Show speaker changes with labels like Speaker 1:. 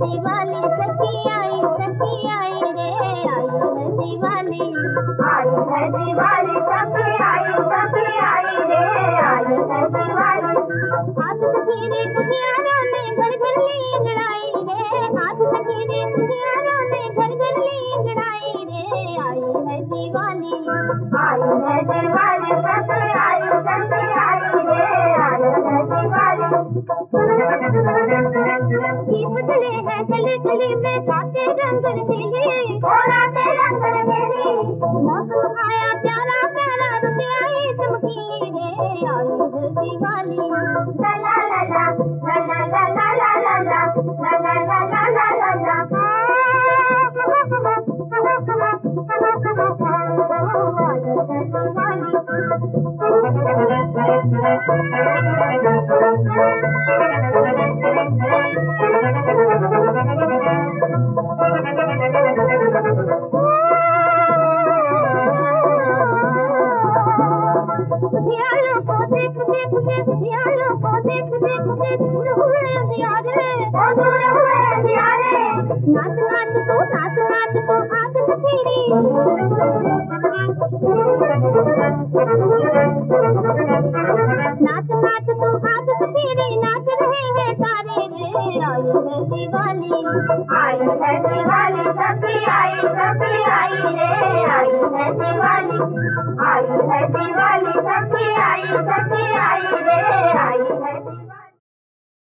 Speaker 1: दिवाली सखी आई रे आई है दिवाली।
Speaker 2: आई है दिवाली सखी आई रे आई है दिवाली।
Speaker 1: हाथ सखी रे कुटियारों ने घर घर ली अंगड़ाई रे, हाथ सखी रे कुटियारों ने घर घर ली अंगड़ाई रे आई है दिवाली।
Speaker 2: आई है दिवाली सखी आई रे आई है दिवाली।
Speaker 1: दीप जले हैं गली गली में रातें रंग रंगीली,
Speaker 2: रातें रंग रंगीली।
Speaker 1: मौसम आया प्यारा प्यारा रुपयाई चमकीली रे आई है दिवाली।
Speaker 2: ला ला ला ला ला ला ला ला ला ला ला ला ला ला ला ला ला।
Speaker 1: उजियारों को देख देख देख उजियारों को देख देख के दूर हुए अंधियारे,
Speaker 2: दूर हुए अंधियारे।
Speaker 1: नाच नाच तो आग सखीरी, नाच नाच तो आग सखीरी नाच रहे हैं सारे रे आई है दिवाली।
Speaker 2: आई है दिवाली सखी आई रे आई है दिवाली। आई है दिवाली सखी आई रे आई